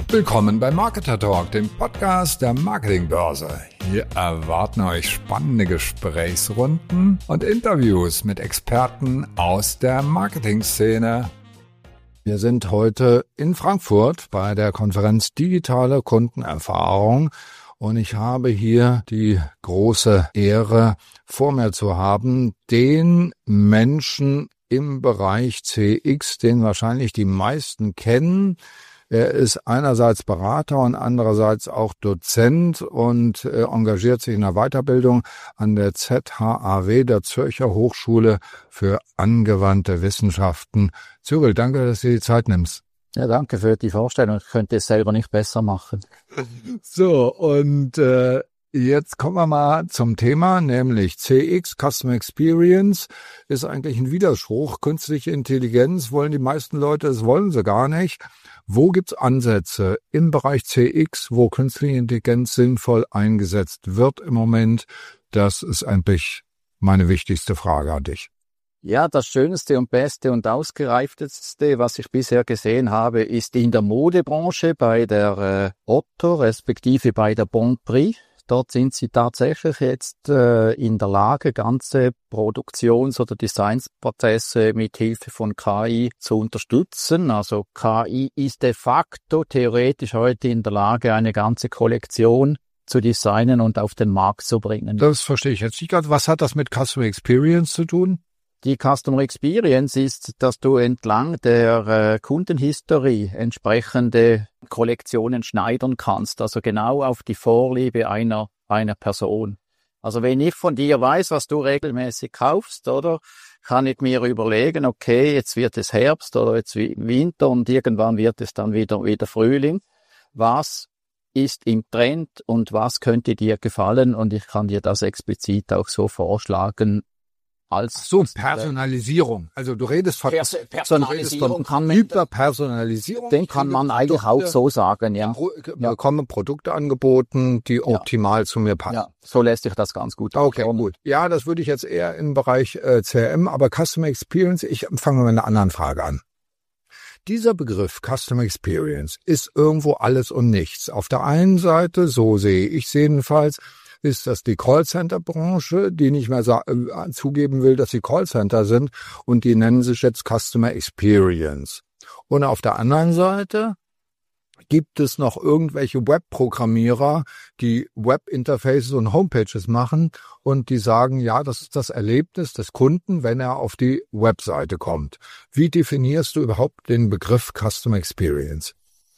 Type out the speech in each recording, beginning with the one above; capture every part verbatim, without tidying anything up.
Willkommen bei Marketer Talk, dem Podcast der Marketingbörse. Hier erwarten euch spannende Gesprächsrunden und Interviews mit Experten aus der Marketingszene. Wir sind heute in Frankfurt bei der Konferenz Digitale Kundenerfahrung und ich habe hier die große Ehre, vor mir zu haben, den Menschen im Bereich C X, den wahrscheinlich die meisten kennen. Er ist einerseits Berater und andererseits auch Dozent und äh, engagiert sich in der Weiterbildung an der Z H A W, der Zürcher Hochschule für angewandte Wissenschaften. Cyril, danke, dass du die Zeit nimmst. Ja, danke für die Vorstellung. Ich könnte es selber nicht besser machen. So, und äh, jetzt kommen wir mal zum Thema, nämlich C X, Customer Experience, ist eigentlich ein Widerspruch. Künstliche Intelligenz wollen die meisten Leute, das wollen sie gar nicht. Wo gibt's Ansätze im Bereich C X, wo künstliche Intelligenz sinnvoll eingesetzt wird im Moment? Das ist eigentlich meine wichtigste Frage an dich. Ja, das Schönste und Beste und Ausgereifteste, was ich bisher gesehen habe, ist in der Modebranche bei der äh, Otto, respektive bei der Bon Prix. Dort sind sie tatsächlich jetzt äh, in der Lage, ganze Produktions- oder Designsprozesse mit Hilfe von K I zu unterstützen. Also K I ist de facto theoretisch heute in der Lage, eine ganze Kollektion zu designen und auf den Markt zu bringen. Das verstehe ich jetzt nicht ganz. Was hat das mit Customer Experience zu tun? Die Customer Experience ist, dass du entlang der äh, Kundenhistorie entsprechende Kollektionen schneidern kannst, also genau auf die Vorliebe einer einer Person. Also wenn ich von dir weiß, was du regelmäßig kaufst, oder, kann ich mir überlegen, okay, jetzt wird es Herbst oder jetzt Winter und irgendwann wird es dann wieder wieder Frühling. Was ist im Trend und was könnte dir gefallen? Und ich kann dir das explizit auch so vorschlagen. Als so, Personalisierung. Also du redest von Pers- Personalisierung, kann man, Hyperpersonalisierung. Den kann man eigentlich auch so sagen, ja. Ich bekomme Produkte angeboten, die ja. optimal zu mir passen. Ja, so lässt sich das ganz gut Okay, aufbauen. gut. Ja, das würde ich jetzt eher im Bereich äh, C R M, aber Customer Experience, ich fange mit einer anderen Frage an. Dieser Begriff Customer Experience ist irgendwo alles und nichts. Auf der einen Seite, so sehe ich es jedenfalls, ist das die Callcenter-Branche, die nicht mehr sa- äh, zugeben will, dass sie Callcenter sind und die nennen sich jetzt Customer Experience. Und auf der anderen Seite gibt es noch irgendwelche Webprogrammierer, die Webinterfaces und Homepages machen und die sagen, ja, das ist das Erlebnis des Kunden, wenn er auf die Webseite kommt. Wie definierst du überhaupt den Begriff Customer Experience?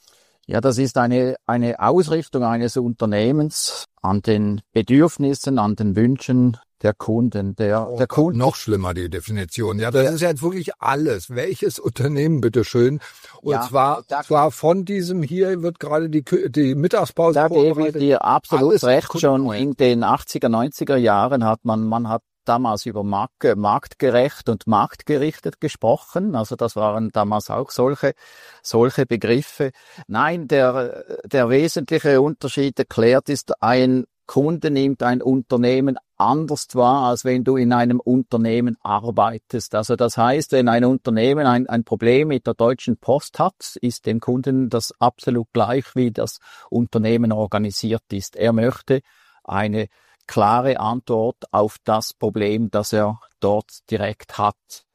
Ja, das ist eine eine Ausrichtung eines Unternehmens an den Bedürfnissen, an den Wünschen der Kunden. Der, oh, der Kunde. Noch schlimmer die Definition. Ja, das ja. ist jetzt wirklich alles. Welches Unternehmen, bitteschön? Und ja, zwar, da, zwar von diesem hier wird gerade die die Mittagspause. Da gebe ich dir absolut recht. Schon in den achtziger, neunziger Jahren hat man man hat damals über Markt, marktgerecht und marktgerichtet gesprochen. Also das waren damals auch solche, solche Begriffe. Nein, der, der wesentliche Unterschied erklärt ist, ein Kunde nimmt ein Unternehmen anders wahr, als wenn du in einem Unternehmen arbeitest. Also das heißt, wenn ein Unternehmen ein, ein Problem mit der Deutschen Post hat, ist dem Kunden das absolut gleich, wie das Unternehmen organisiert ist. Er möchte eine klare Antwort auf das Problem, das er dort direkt hat.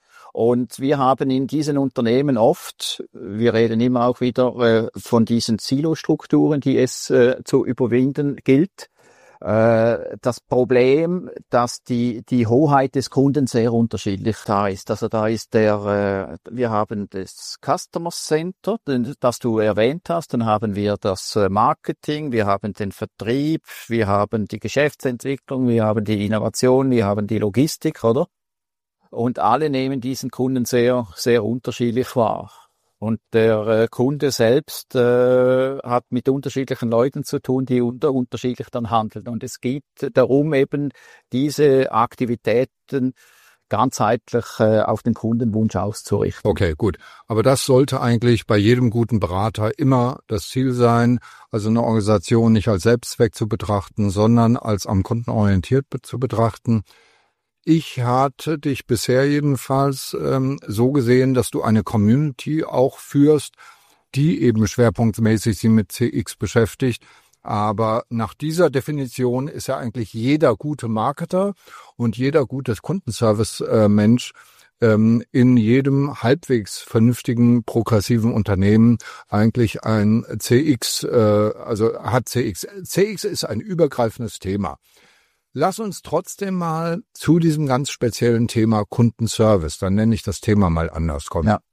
Und wir haben in diesen Unternehmen oft, wir reden immer auch wieder äh, von diesen Silostrukturen, die es äh, zu überwinden gilt, äh, das Problem, dass die die Hoheit des Kunden sehr unterschiedlich da ist. Also da ist der, äh, wir haben das Customer Center, das du erwähnt hast, dann haben wir das Marketing, wir haben den Vertrieb, wir haben die Geschäftsentwicklung, wir haben die Innovation, wir haben die Logistik, oder? Und alle nehmen diesen Kunden sehr, sehr unterschiedlich wahr. Und der äh, Kunde selbst äh, hat mit unterschiedlichen Leuten zu tun, die unter, unterschiedlich dann handeln. Und es geht darum, eben diese Aktivitäten ganzheitlich äh, auf den Kundenwunsch auszurichten. Okay, gut. Aber das sollte eigentlich bei jedem guten Berater immer das Ziel sein, also eine Organisation nicht als Selbstzweck zu betrachten, sondern als am Kunden orientiert be- zu betrachten. Ich hatte dich bisher jedenfalls ähm, so gesehen, dass du eine Community auch führst, die eben schwerpunktmäßig sich mit C X beschäftigt. Aber nach dieser Definition ist ja eigentlich jeder gute Marketer und jeder gute Kundenservice-Mensch ähm, in jedem halbwegs vernünftigen, progressiven Unternehmen eigentlich ein C X, äh, also hat C X. C X ist ein übergreifendes Thema. Lass uns trotzdem mal zu diesem ganz speziellen Thema Kundenservice, dann nenne ich das Thema mal anders, kommen. Ja.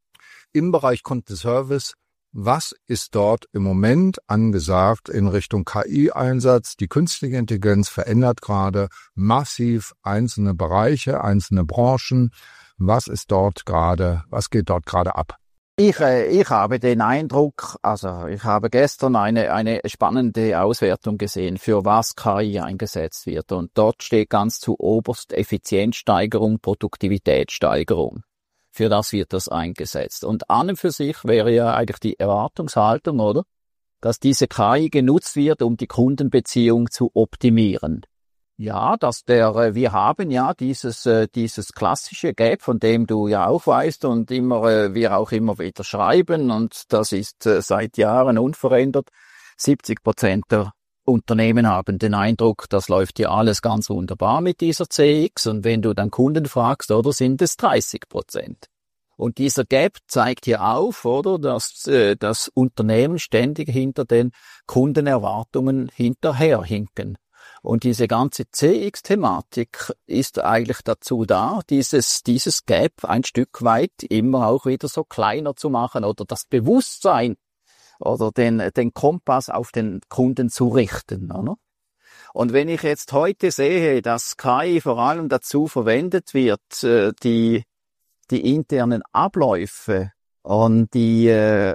Im Bereich Kundenservice, was ist dort im Moment angesagt in Richtung K I-Einsatz? Die künstliche Intelligenz verändert gerade massiv einzelne Bereiche, einzelne Branchen. Was ist dort gerade, was geht dort gerade ab? Ich, äh, ich habe den Eindruck, also ich habe gestern eine, eine spannende Auswertung gesehen, für was K I eingesetzt wird. Und dort steht ganz zu oberst Effizienzsteigerung, Produktivitätssteigerung. Für das wird das eingesetzt. Und an und für sich wäre ja eigentlich die Erwartungshaltung, oder? Dass diese K I genutzt wird, um die Kundenbeziehung zu optimieren. Ja, dass der, wir haben ja dieses, dieses klassische Gap, von dem du ja auch weißt und immer, wir auch immer wieder schreiben, und das ist seit Jahren unverändert. siebzig Prozent der Unternehmen haben den Eindruck, das läuft ja alles ganz wunderbar mit dieser C X, und wenn du dann Kunden fragst, oder, sind es dreißig Prozent. Und dieser Gap zeigt hier auf, oder, dass äh, das Unternehmen ständig hinter den Kundenerwartungen hinterherhinken. Und diese ganze C X-Thematik ist eigentlich dazu da, dieses, dieses Gap ein Stück weit immer auch wieder so kleiner zu machen, oder das Bewusstsein oder den, den Kompass auf den Kunden zu richten, oder? Und wenn ich jetzt heute sehe, dass K I vor allem dazu verwendet wird, die, die internen Abläufe und die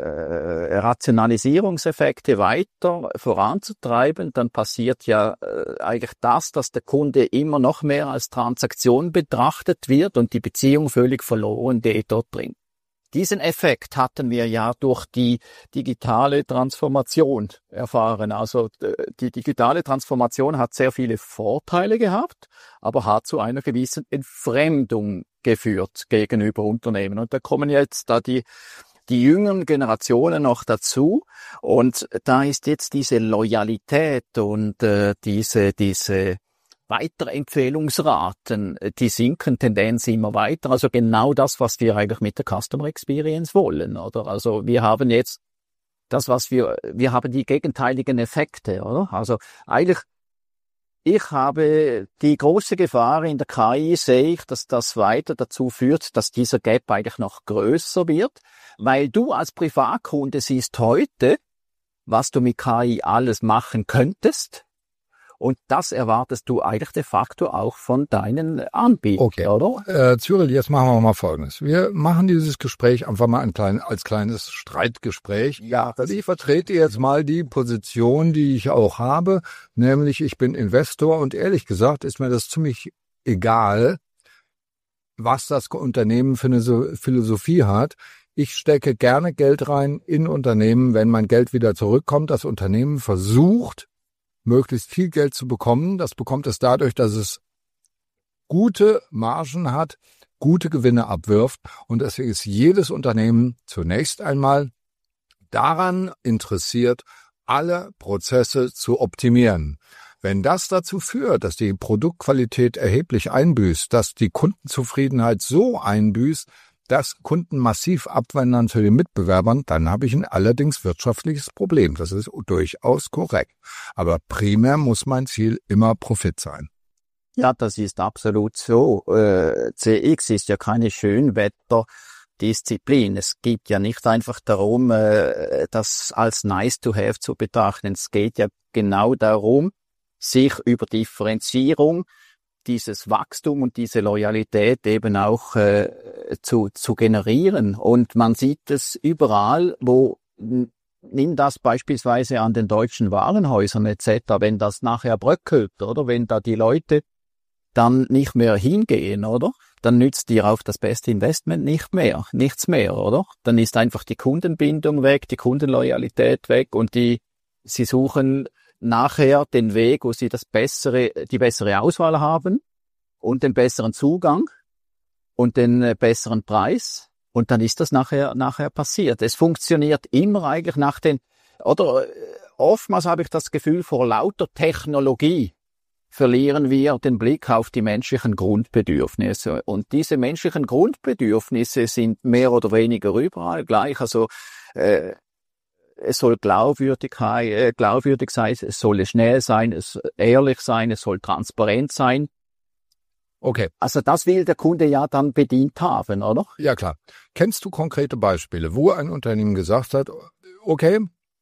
äh, Rationalisierungseffekte weiter voranzutreiben, dann passiert ja äh, eigentlich das, dass der Kunde immer noch mehr als Transaktion betrachtet wird und die Beziehung völlig verloren geht dort drin. Diesen Effekt hatten wir ja durch die digitale Transformation erfahren. Also die digitale Transformation hat sehr viele Vorteile gehabt, aber hat zu einer gewissen Entfremdung geführt gegenüber Unternehmen. Und da kommen jetzt da die die jüngeren Generationen noch dazu, und da ist jetzt diese Loyalität und äh, diese diese Weiterempfehlungsraten, die sinken Tendenz immer weiter. Also genau das, was wir eigentlich mit der Customer Experience wollen, oder? Also wir haben jetzt das, was wir, wir haben die gegenteiligen Effekte, oder? Also eigentlich, ich habe die große Gefahr in der K I, sehe ich, dass das weiter dazu führt, dass dieser Gap eigentlich noch größer wird, weil du als Privatkunde siehst heute, was du mit K I alles machen könntest. Und das erwartest du eigentlich de facto auch von deinen Anbietern, okay, oder? Äh, Cyril, jetzt machen wir mal Folgendes. Wir machen dieses Gespräch einfach mal ein klein, als kleines Streitgespräch. Ja. Also ich vertrete jetzt mal die Position, die ich auch habe, nämlich ich bin Investor, und ehrlich gesagt ist mir das ziemlich egal, was das Unternehmen für eine Philosophie hat. Ich stecke gerne Geld rein in Unternehmen, wenn mein Geld wieder zurückkommt. Das Unternehmen versucht, möglichst viel Geld zu bekommen. Das bekommt es dadurch, dass es gute Margen hat, gute Gewinne abwirft. Und deswegen ist jedes Unternehmen zunächst einmal daran interessiert, alle Prozesse zu optimieren. Wenn das dazu führt, dass die Produktqualität erheblich einbüßt, dass die Kundenzufriedenheit so einbüßt, dass Kunden massiv abwandern zu den Mitbewerbern, dann habe ich ein allerdings wirtschaftliches Problem. Das ist durchaus korrekt. Aber primär muss mein Ziel immer Profit sein. Ja, das ist absolut so. Äh, C X ist ja keine Schönwetterdisziplin. Es geht ja nicht einfach darum, äh, das als nice to have zu betrachten. Es geht ja genau darum, sich über Differenzierung, dieses Wachstum und diese Loyalität eben auch äh, zu zu generieren. Und man sieht es überall, wo, nimm das beispielsweise an den deutschen Warenhäusern et cetera, wenn das nachher bröckelt, oder wenn da die Leute dann nicht mehr hingehen, oder? Dann nützt dir auch das beste Investment nicht mehr, nichts mehr, oder? Dann ist einfach die Kundenbindung weg, die Kundenloyalität weg, und die sie suchen nachher den Weg, wo sie das bessere, die bessere Auswahl haben und den besseren Zugang und den besseren Preis Und dann ist das nachher, nachher passiert. Es funktioniert immer eigentlich nach den, oder oftmals habe ich das Gefühl, vor lauter Technologie verlieren wir den Blick auf die menschlichen Grundbedürfnisse. Und diese menschlichen Grundbedürfnisse sind mehr oder weniger überall gleich. Also äh, es soll glaubwürdigkeit, äh, glaubwürdig sein, es soll schnell sein, es soll ehrlich sein, es soll transparent sein. Okay. Also das will der Kunde ja dann bedient haben, oder? Ja, klar. Kennst du konkrete Beispiele, wo ein Unternehmen gesagt hat, okay,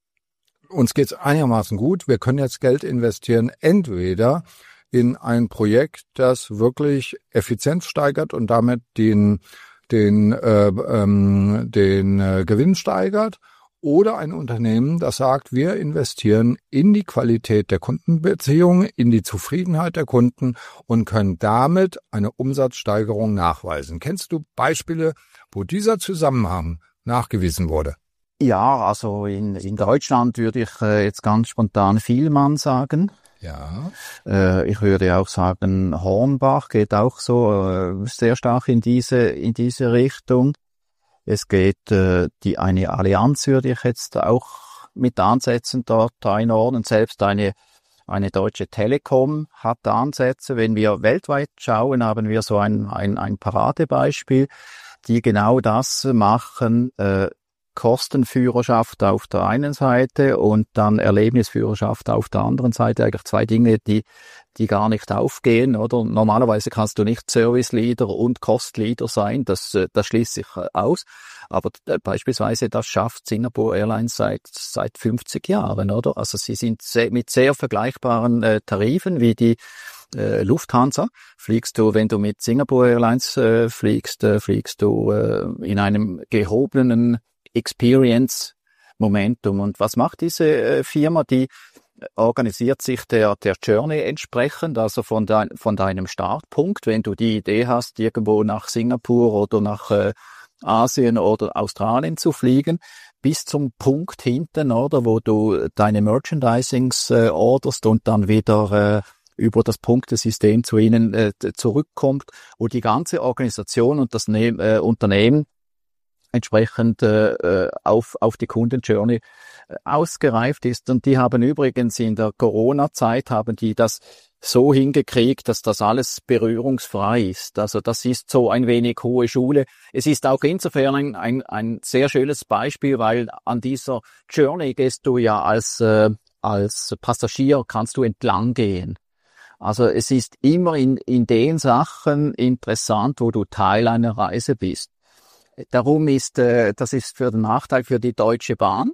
uns geht's einigermaßen gut, wir können jetzt Geld investieren, entweder in ein Projekt, das wirklich Effizienz steigert und damit den, den, äh, ähm, den äh, Gewinn steigert, oder ein Unternehmen, das sagt, wir investieren in die Qualität der Kundenbeziehung, in die Zufriedenheit der Kunden und können damit eine Umsatzsteigerung nachweisen. Kennst du Beispiele, wo dieser Zusammenhang nachgewiesen wurde? Ja, also in, in Deutschland würde ich äh, jetzt ganz spontan Vielmann sagen. Ja. Äh, ich würde auch sagen, Hornbach geht auch so äh, sehr stark in diese in diese Richtung. Es geht äh, die eine Allianz würde ich jetzt auch mit Ansätzen dort einordnen. Selbst eine eine Deutsche Telekom hat Ansätze. Wenn wir weltweit schauen, haben wir so ein ein, ein Paradebeispiel, die genau das machen. Äh, Kostenführerschaft auf der einen Seite und dann Erlebnisführerschaft auf der anderen Seite. Eigentlich zwei Dinge, die die gar nicht aufgehen, oder? Normalerweise kannst du nicht Service Leader und Cost Leader sein, das das schließt sich aus. Aber äh, beispielsweise das schafft Singapore Airlines seit seit fünfzig Jahren, oder? Also sie sind sehr, mit sehr vergleichbaren äh, Tarifen wie die äh, Lufthansa. Fliegst du, wenn du mit Singapore Airlines äh, fliegst, äh, fliegst du äh, in einem gehobenen Experience Momentum. Und was macht diese äh, Firma? Die organisiert sich der der Journey entsprechend, also von dein, von deinem Startpunkt, wenn du die Idee hast, irgendwo nach Singapur oder nach äh, Asien oder Australien zu fliegen, bis zum Punkt hinten, oder, wo du deine Merchandisings äh, orderst und dann wieder äh, über das Punktesystem zu ihnen äh, zurückkommt, wo die ganze Organisation und das ne- äh, Unternehmen entsprechend äh, auf auf die Kundenjourney äh, ausgereift ist. Und die haben übrigens in der Corona-Zeit haben die das so hingekriegt, dass das alles berührungsfrei ist. Also das ist so ein wenig hohe Schule. Es ist auch insofern ein, ein, ein sehr schönes Beispiel, weil an dieser Journey gehst du ja als äh, als Passagier, kannst du entlang gehen. Also es ist immer in in den Sachen interessant, wo du Teil einer Reise bist. Darum ist, äh, das ist für den Nachteil für die Deutsche Bahn.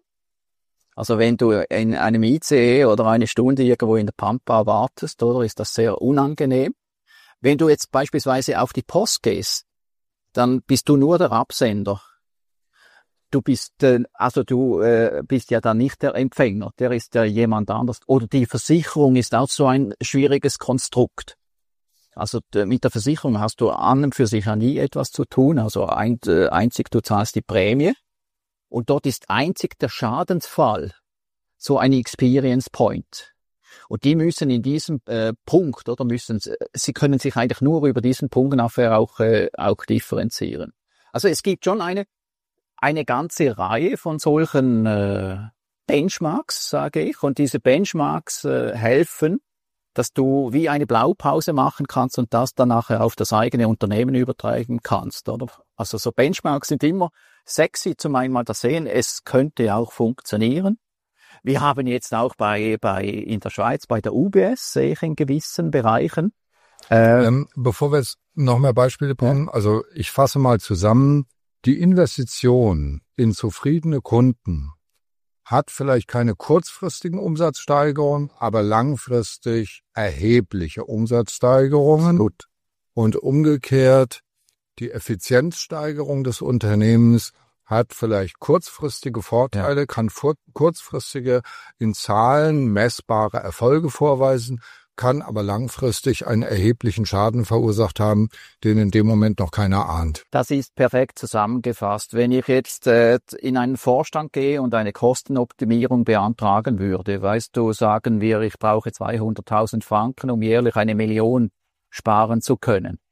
Also wenn du in einem I C E oder eine Stunde irgendwo in der Pampa wartest, oder, ist das sehr unangenehm. Wenn du jetzt beispielsweise auf die Post gehst, dann bist du nur der Absender. Du bist, äh, also du äh, bist ja dann nicht der Empfänger, der ist ja jemand anders. Oder die Versicherung ist auch so ein schwieriges Konstrukt. Also mit der Versicherung hast du an und für sich ja nie etwas zu tun. Also ein, äh, einzig du zahlst die Prämie und dort ist einzig der Schadensfall so ein Experience Point. Und die müssen in diesem äh, Punkt, oder müssen, sie können sich eigentlich nur über diesen Punkt nachher auch äh, auch differenzieren. Also es gibt schon eine eine ganze Reihe von solchen äh, Benchmarks, sage ich, und diese Benchmarks äh, helfen, dass du wie eine Blaupause machen kannst und das dann nachher auf das eigene Unternehmen übertragen kannst, oder? Also so Benchmarks sind immer sexy zum einmal da sehen, es könnte auch funktionieren. Wir haben jetzt auch bei bei in der Schweiz bei der U B S, sehe ich in gewissen Bereichen. Äh, ähm, bevor wir jetzt noch mehr Beispiele bringen, also ich fasse mal zusammen, die Investition in zufriedene Kunden hat vielleicht keine kurzfristigen Umsatzsteigerungen, aber langfristig erhebliche Umsatzsteigerungen. Gut. Und umgekehrt, die Effizienzsteigerung des Unternehmens hat vielleicht kurzfristige Vorteile, ja. kann vor, kurzfristige in Zahlen messbare Erfolge vorweisen, kann aber langfristig einen erheblichen Schaden verursacht haben, den in dem Moment noch keiner ahnt. Das ist perfekt zusammengefasst. Wenn ich jetzt äh, in einen Vorstand gehe und eine Kostenoptimierung beantragen würde, weißt du, sagen wir, ich brauche zweihunderttausend Franken, um jährlich eine Million sparen zu können,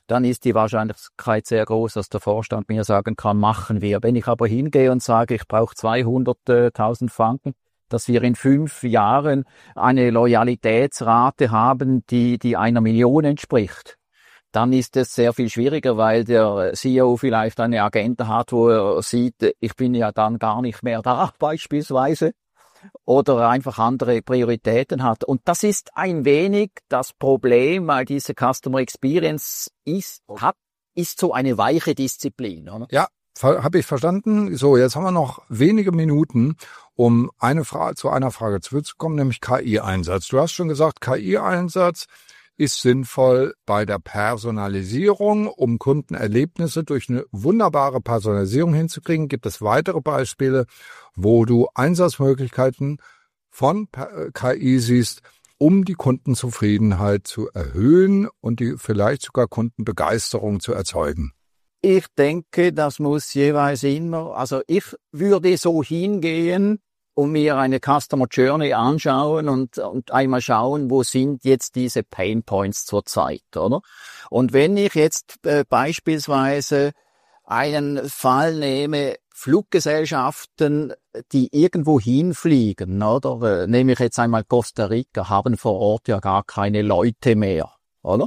dann ist die Wahrscheinlichkeit sehr groß, dass der Vorstand mir sagen kann, machen wir. Wenn ich aber hingehe und sage, ich brauche zweihunderttausend Franken, dass wir in fünf Jahren eine Loyalitätsrate haben, die, die einer Million entspricht, dann ist es sehr viel schwieriger, weil der C E O vielleicht eine Agenda hat, wo er sieht, ich bin ja dann gar nicht mehr da, beispielsweise, oder einfach andere Prioritäten hat. Und das ist ein wenig das Problem, weil diese Customer Experience ist, hat, ist so eine weiche Disziplin, oder? Ja, habe ich verstanden. So, jetzt haben wir noch wenige Minuten, um eine Frage, zu einer Frage zurückzukommen, nämlich K I-Einsatz. Du hast schon gesagt, K I-Einsatz ist sinnvoll bei der Personalisierung, um Kundenerlebnisse durch eine wunderbare Personalisierung hinzukriegen. Gibt es weitere Beispiele, wo du Einsatzmöglichkeiten von K I siehst, um die Kundenzufriedenheit zu erhöhen und die vielleicht sogar Kundenbegeisterung zu erzeugen? Ich denke, das muss jeweils immer, also ich würde so hingehen und mir eine Customer Journey anschauen und, und einmal schauen, wo sind jetzt diese Pain Points zurzeit, oder? Und wenn ich jetzt äh, beispielsweise einen Fall nehme, Fluggesellschaften, die irgendwo hinfliegen, oder? Äh, nehme ich jetzt einmal Costa Rica, haben vor Ort ja gar keine Leute mehr, oder?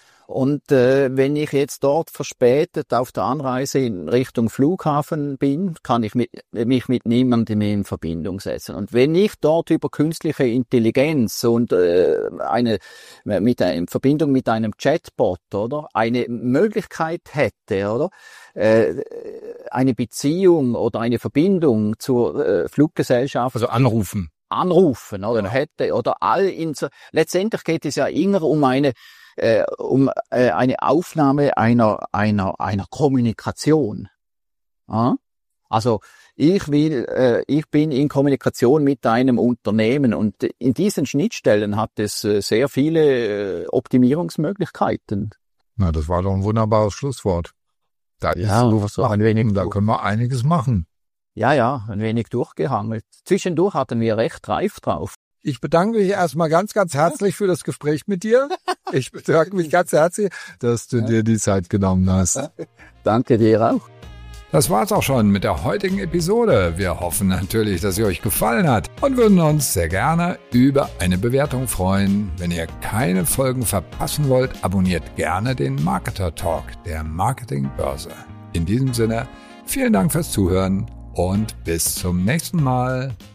Und äh, wenn ich jetzt dort verspätet auf der Anreise in Richtung Flughafen bin, kann ich mit, mich mit niemandem mehr in Verbindung setzen. Und wenn ich dort über künstliche Intelligenz und äh, eine mit in Verbindung mit einem Chatbot, oder, eine Möglichkeit hätte, oder, äh, eine Beziehung oder eine Verbindung zur äh, Fluggesellschaft, also anrufen, anrufen, oder ja. hätte oder all in so, letztendlich geht es ja immer um eine Äh, um äh, eine Aufnahme einer einer einer Kommunikation. Ja? Also ich will, äh, ich bin in Kommunikation mit einem Unternehmen und in diesen Schnittstellen hat es äh, sehr viele äh, Optimierungsmöglichkeiten. Na, das war doch ein wunderbares Schlusswort. Da ist ja, so ein wenig, da können wir einiges machen. Ja, ja, ein wenig durchgehangelt. Zwischendurch hatten wir recht reif drauf. Ich bedanke mich erstmal ganz, ganz herzlich für das Gespräch mit dir. Ich bedanke mich ganz herzlich, dass du dir die Zeit genommen hast. Danke dir auch. Das war's auch schon mit der heutigen Episode. Wir hoffen natürlich, dass sie euch gefallen hat und würden uns sehr gerne über eine Bewertung freuen. Wenn ihr keine Folgen verpassen wollt, abonniert gerne den Marketer Talk der Marketingbörse. In diesem Sinne, vielen Dank fürs Zuhören und bis zum nächsten Mal.